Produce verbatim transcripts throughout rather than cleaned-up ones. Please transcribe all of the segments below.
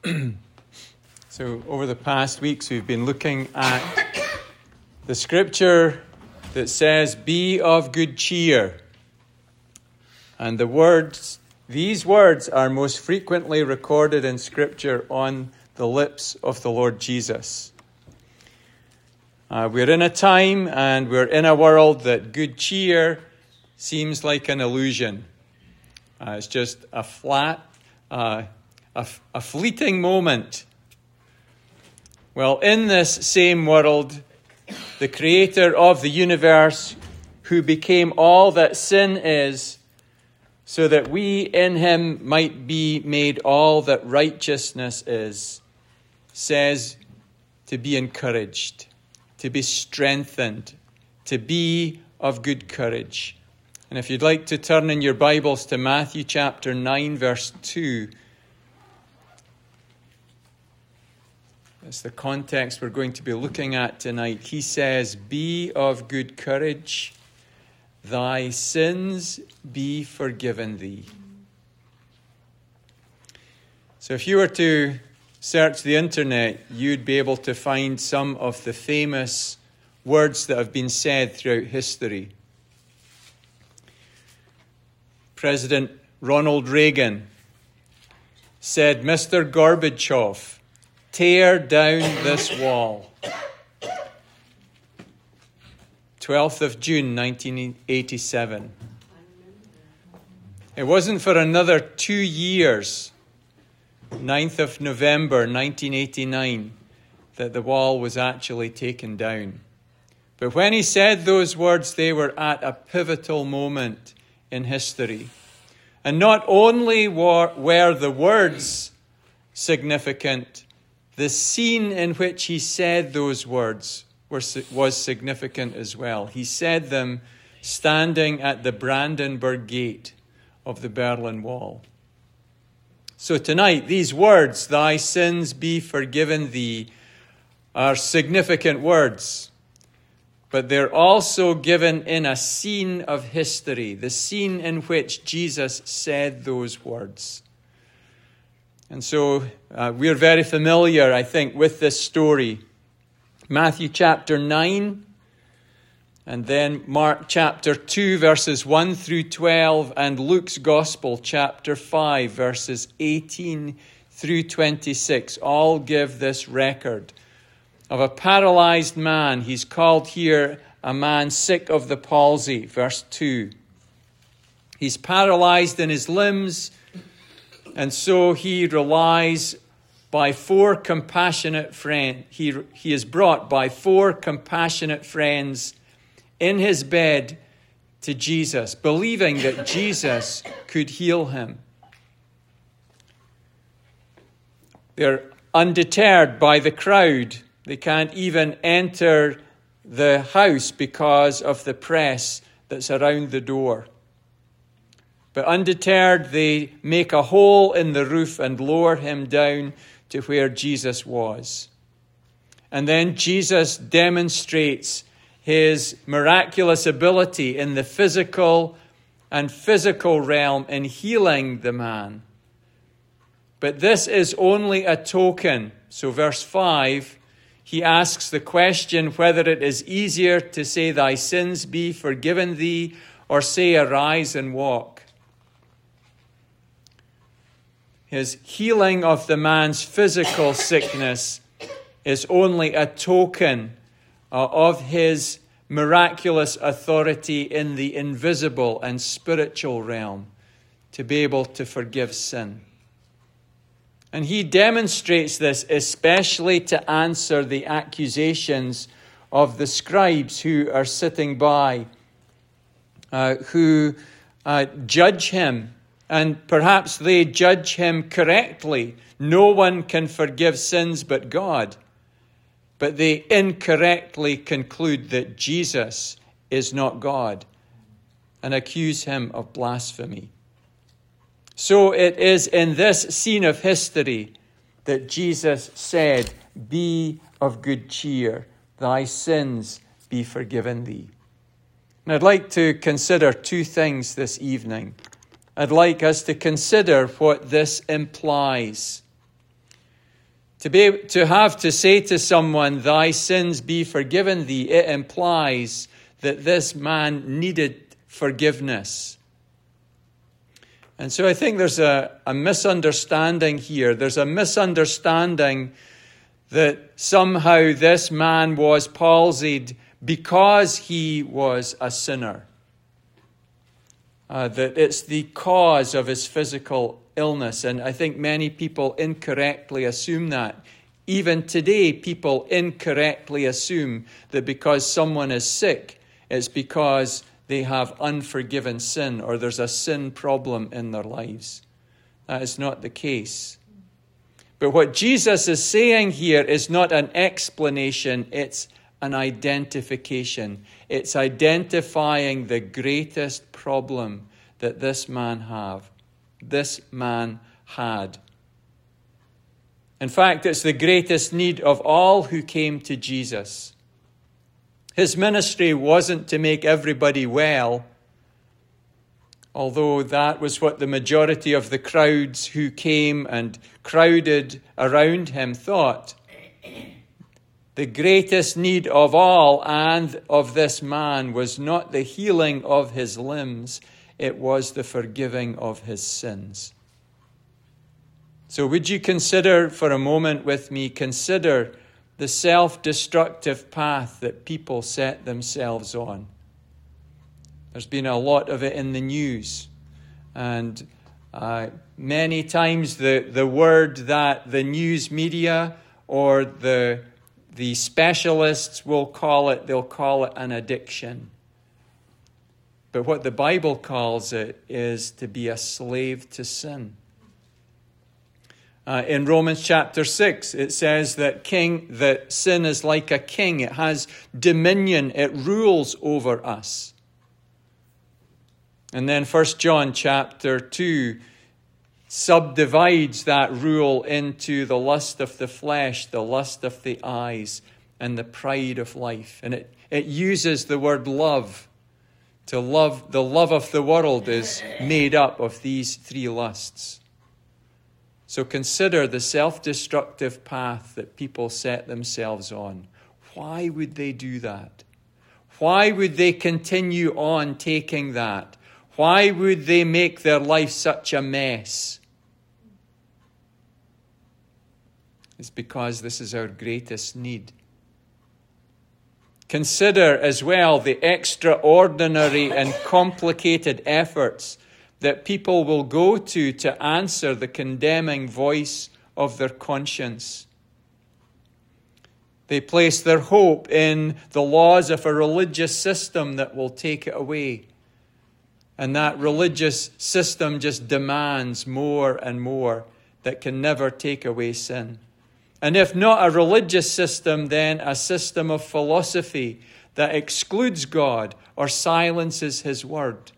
So over the past weeks, we've been looking at the scripture that says, "Be of good cheer." And the words, these words are most frequently recorded in scripture on the lips of the Lord Jesus. Uh, we're in a time and we're in a world that good cheer seems like an illusion. Uh, it's just a flat, uh, a, a fleeting moment. Well, in this same world, the creator of the universe, who became all that sin is, so that we in him might be made all that righteousness is, says to be encouraged, to be strengthened, to be of good courage. And if you'd like to turn in your Bibles to Matthew chapter nine, verse two, that's the context we're going to be looking at tonight. He says, "Be of good courage, thy sins be forgiven thee." So if you were to search the internet, you'd be able to find some of the famous words that have been said throughout history. President Ronald Reagan said, "Mister Gorbachev, tear down this wall." twelfth of June, nineteen eighty-seven. It wasn't for another two years, ninth of November, nineteen eighty-nine, that the wall was actually taken down. But when he said those words, they were at a pivotal moment in history. And not only were, were the words significant, the scene in which he said those words were, was significant as well. He said them standing at the Brandenburg Gate of the Berlin Wall. So tonight, these words, "Thy sins be forgiven thee," are significant words. But they're also given in a scene of history, the scene in which Jesus said those words. And so uh, we're very familiar, I think, with this story. Matthew chapter nine, and then Mark chapter two, verses one through twelve, and Luke's Gospel chapter five, verses eighteen through twenty-six, all give this record of a paralyzed man. He's called here a man sick of the palsy, verse two. He's paralyzed in his limbs, and so he relies by four compassionate friends. He, he is brought by four compassionate friends in his bed to Jesus, believing that Jesus could heal him. They're undeterred by the crowd. They can't even enter the house because of the press that's around the door. But undeterred, they make a hole in the roof and lower him down to where Jesus was. And then Jesus demonstrates his miraculous ability in the physical and physical realm in healing the man. But this is only a token. So verse five, he asks the question whether it is easier to say, "Thy sins be forgiven thee," or say, "Arise and walk." His healing of the man's physical sickness is only a token uh, of his miraculous authority in the invisible and spiritual realm to be able to forgive sin. And he demonstrates this especially to answer the accusations of the scribes who are sitting by, uh, who uh, judge him. And perhaps they judge him correctly. No one can forgive sins but God. But they incorrectly conclude that Jesus is not God and accuse him of blasphemy. So it is in this scene of history that Jesus said, "Be of good cheer, thy sins be forgiven thee." And I'd like to consider two things this evening. I'd like us to consider what this implies. To be to have to say to someone, thy sins be forgiven thee, it implies that this man needed forgiveness. And so I think there's a, a misunderstanding here. There's a misunderstanding that somehow this man was palsied because he was a sinner. Uh, that it's the cause of his physical illness. And I think many people incorrectly assume that. Even today, people incorrectly assume that because someone is sick, it's because they have unforgiven sin or there's a sin problem in their lives. That is not the case. But what Jesus is saying here is not an explanation, it's an identification. It's identifying the greatest problem that this man have, this man had. In fact, it's the greatest need of all who came to Jesus. His ministry wasn't to make everybody well, although that was what the majority of the crowds who came and crowded around him thought. The greatest need of all and of this man was not the healing of his limbs, it was the forgiving of his sins. So would you consider for a moment with me, consider the self-destructive path that people set themselves on. There's been a lot of it in the news. And uh, many times the, the word that the news media or the, the specialists will call it, they'll call it an addiction. But what the Bible calls it is to be a slave to sin. Uh, in Romans chapter six, it says that king that sin is like a king. It has dominion. It rules over us. And then First John chapter two subdivides that rule into the lust of the flesh, the lust of the eyes, and the pride of life. And it, it uses the word love. To love, the love of the world is made up of these three lusts. So consider the self-destructive path that people set themselves on. Why would they do that? Why would they continue on taking that? Why would they make their life such a mess? It's because this is our greatest need. Consider as well the extraordinary and complicated efforts that people will go to to answer the condemning voice of their conscience. They place their hope in the laws of a religious system that will take it away. And that religious system just demands more and more that can never take away sin. And if not a religious system, then a system of philosophy that excludes God or silences his word.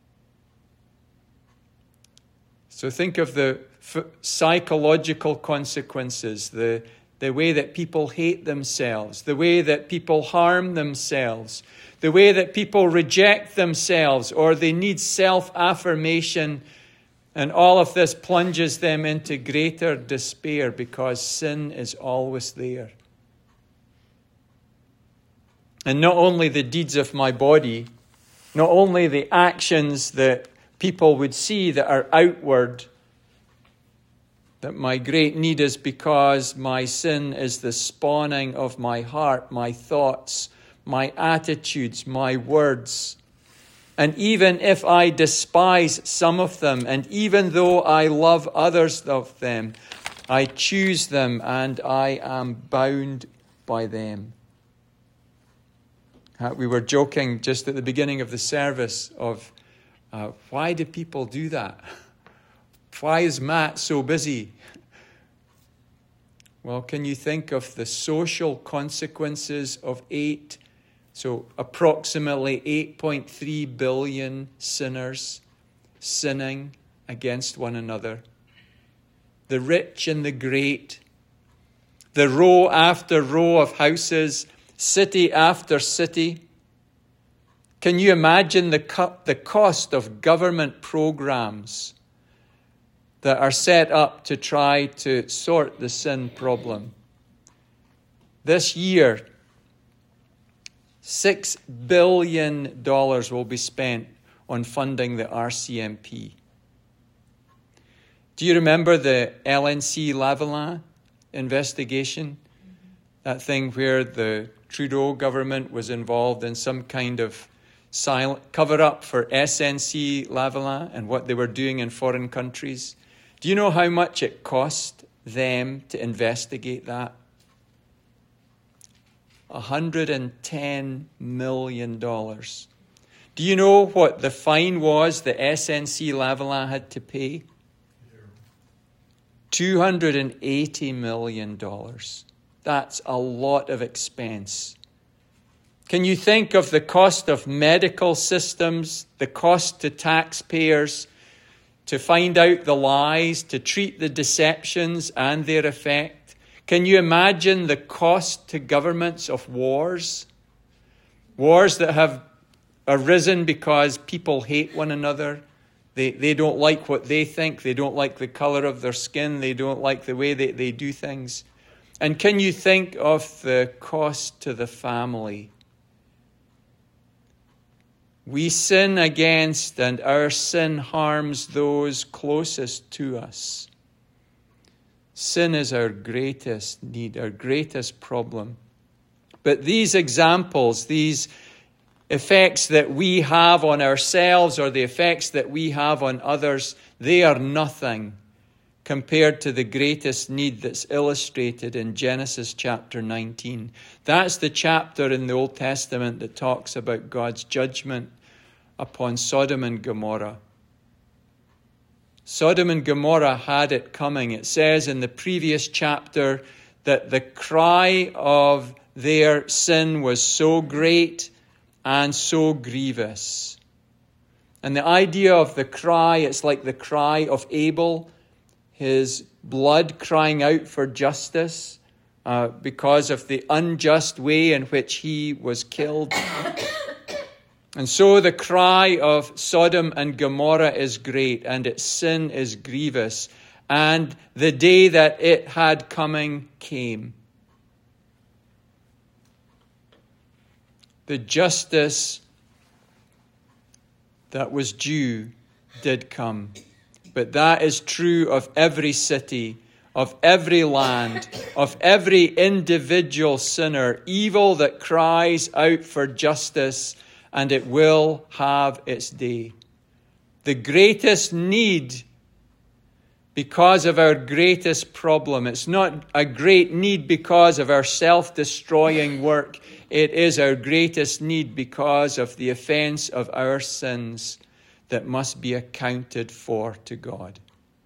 So think of the f- psychological consequences, the, the way that people hate themselves, the way that people harm themselves, the way that people reject themselves or they need self-affirmation. And all of this plunges them into greater despair because sin is always there. And not only the deeds of my body, not only the actions that people would see that are outward, that my great need is because my sin is the spawning of my heart, my thoughts, my attitudes, my words. And even if I despise some of them, and even though I love others of them, I choose them and I am bound by them. We were joking just at the beginning of the service of uh, why do people do that? Why is Matt so busy? Well, can you think of the social consequences of eight So approximately eight point three billion sinners sinning against one another. The rich and the great. The row after row of houses, city after city. Can you imagine the, co- the cost of government programs that are set up to try to sort the sin problem. This year, six billion dollars will be spent on funding the R C M P. Do you remember the L N C Lavalin investigation? That thing where the Trudeau government was involved in some kind of silent cover-up for S N C Lavalin and what they were doing in foreign countries. Do you know how much it cost them to investigate that? one hundred ten million dollars. Do you know what the fine was that S N C Lavalin had to pay? two hundred eighty million dollars. That's a lot of expense. Can you think of the cost of medical systems, the cost to taxpayers, to find out the lies, to treat the deceptions and their effect? Can you imagine the cost to governments of wars? Wars that have arisen because people hate one another. They, they don't like what they think. They don't like the color of their skin. They don't like the way they, they do things. And can you think of the cost to the family? We sin against, and our sin harms those closest to us. Sin is our greatest need, our greatest problem. But these examples, these effects that we have on ourselves or the effects that we have on others, they are nothing compared to the greatest need that's illustrated in Genesis chapter nineteen. That's the chapter in the Old Testament that talks about God's judgment upon Sodom and Gomorrah. Sodom and Gomorrah had it coming. It says in the previous chapter that the cry of their sin was so great and so grievous. And the idea of the cry, it's like the cry of Abel, his blood crying out for justice uh, because of the unjust way in which he was killed. And so the cry of Sodom and Gomorrah is great, and its sin is grievous. And the day that it had coming came. The justice that was due did come. But that is true of every city, of every land, of every individual sinner. Evil that cries out for justice, and it will have its day. The greatest need, because of our greatest problem, it's not a great need because of our self-destroying work. It is our greatest need because of the offense of our sins that must be accounted for to God.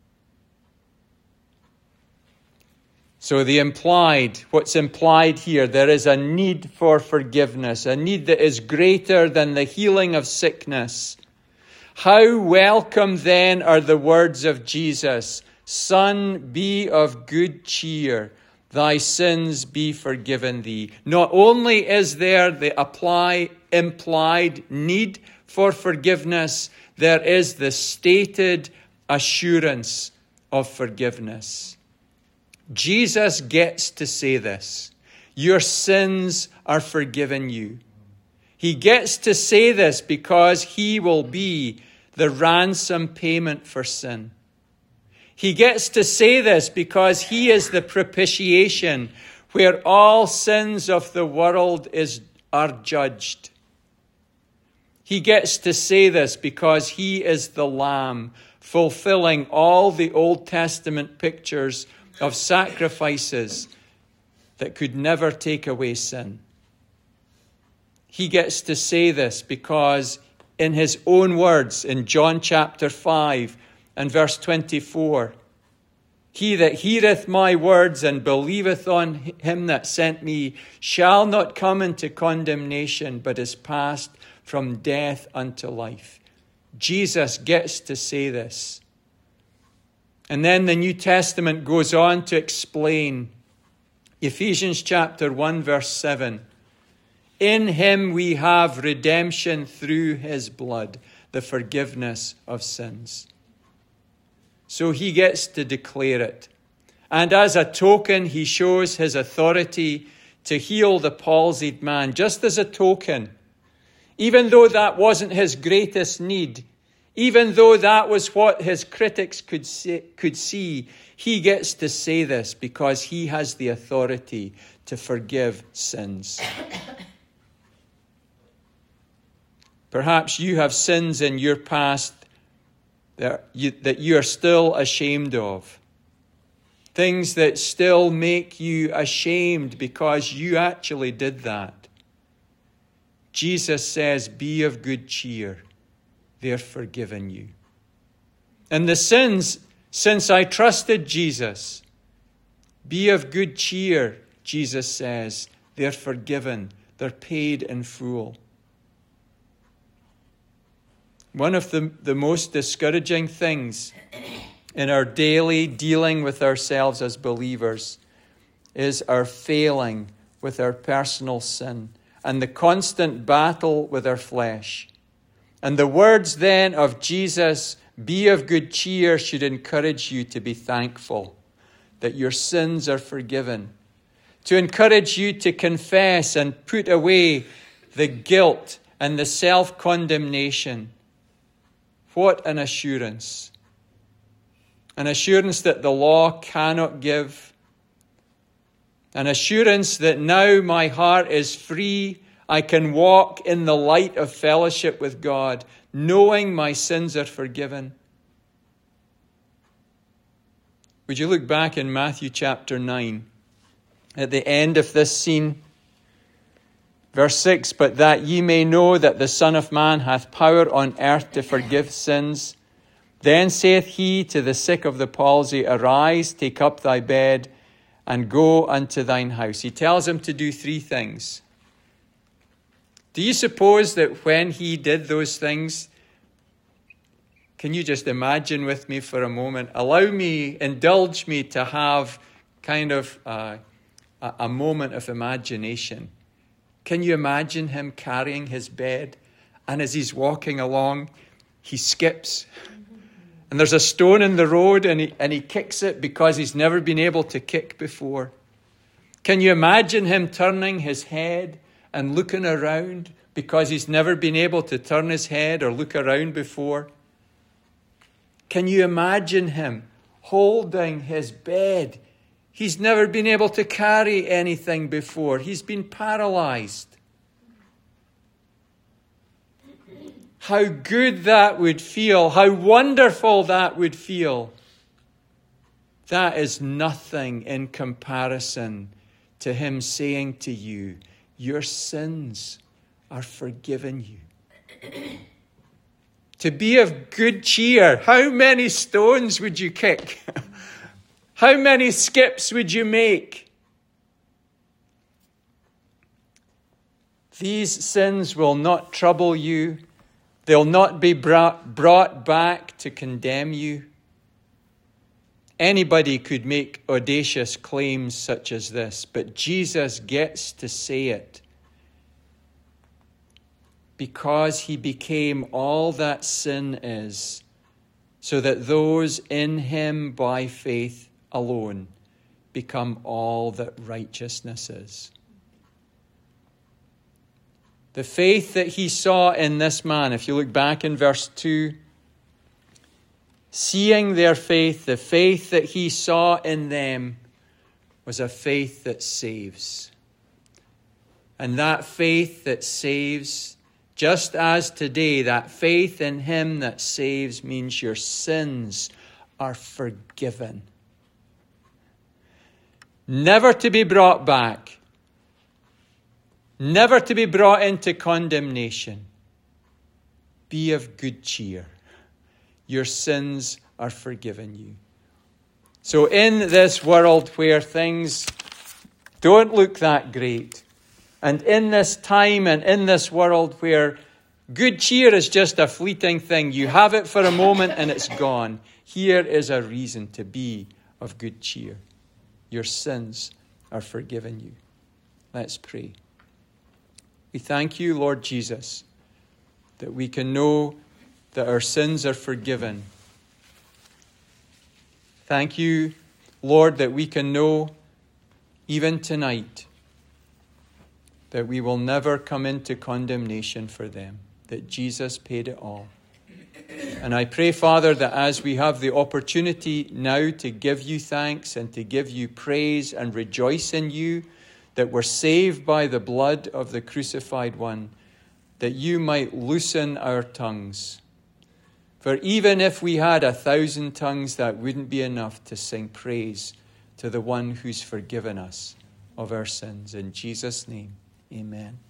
So the implied, what's implied here, there is a need for forgiveness, a need that is greater than the healing of sickness. How welcome then are the words of Jesus, "Son, be of good cheer, thy sins be forgiven thee." Not only is there the apply, implied need for forgiveness, there is the stated assurance of forgiveness. Jesus gets to say this. Your sins are forgiven you. He gets to say this because he will be the ransom payment for sin. He gets to say this because he is the propitiation where all sins of the world is, are judged. He gets to say this because he is the Lamb, fulfilling all the Old Testament pictures of sacrifices that could never take away sin. He gets to say this because in his own words, in John chapter five and verse twenty-four, "He that heareth my words and believeth on him that sent me shall not come into condemnation, but is passed from death unto life." Jesus gets to say this. And then the New Testament goes on to explain Ephesians chapter one, verse seven. "In him we have redemption through his blood, the forgiveness of sins." So he gets to declare it. And as a token, he shows his authority to heal the palsied man, just as a token. Even though that wasn't his greatest need, even though that was what his critics could see, could see, he gets to say this because he has the authority to forgive sins. Perhaps you have sins in your past that you, that you are still ashamed of. Things that still make you ashamed because you actually did that. Jesus says, be of good cheer. They're forgiven you. And the sins, since I trusted Jesus, be of good cheer, Jesus says. They're forgiven. They're paid in full. One of the, the most discouraging things in our daily dealing with ourselves as believers is our failing with our personal sin and the constant battle with our flesh. And the words then of Jesus, be of good cheer, should encourage you to be thankful that your sins are forgiven, to encourage you to confess and put away the guilt and the self-condemnation. What an assurance. An assurance that the law cannot give. An assurance that now my heart is free. I can walk in the light of fellowship with God, knowing my sins are forgiven. Would you look back in Matthew chapter nine, at the end of this scene? Verse six, but that ye may know that the Son of Man hath power on earth to forgive sins. Then saith he to the sick of the palsy, arise, take up thy bed, and go unto thine house. He tells him to do three things. Do you suppose that when he did those things, can you just imagine with me for a moment? Allow me, indulge me to have kind of uh, a, a moment of imagination. Can you imagine him carrying his bed, and as he's walking along, he skips? And there's a stone in the road, and he, and he kicks it because he's never been able to kick before. Can you imagine him turning his head and looking around because he's never been able to turn his head or look around before? Can you imagine him holding his bed? He's never been able to carry anything before. He's been paralyzed. How good that would feel. How wonderful that would feel. That is nothing in comparison to him saying to you, your sins are forgiven you. To be of good cheer. How many stones would you kick? How many skips would you make? These sins will not trouble you. They'll not be brought, brought back to condemn you. Anybody could make audacious claims such as this, but Jesus gets to say it because he became all that sin is, so that those in him by faith alone become all that righteousness is. The faith that he saw in this man, if you look back in verse two, seeing their faith, the faith that he saw in them was a faith that saves. And that faith that saves, just as today, that faith in him that saves means your sins are forgiven. Never to be brought back. Never to be brought into condemnation. Be of good cheer. Your sins are forgiven you. So in this world where things don't look that great, and in this time and in this world where good cheer is just a fleeting thing, you have it for a moment and it's gone, here is a reason to be of good cheer. Your sins are forgiven you. Let's pray. We thank you, Lord Jesus, that we can know that our sins are forgiven Thank you, Lord, that we can know even tonight that we will never come into condemnation for them, that Jesus paid it all. And I pray, Father, that as we have the opportunity now to give you thanks and to give you praise and rejoice in you, that we're saved by the blood of the crucified one, that you might loosen our tongues. For even if we had a thousand tongues, that wouldn't be enough to sing praise to the one who's forgiven us of our sins. In Jesus' name, amen.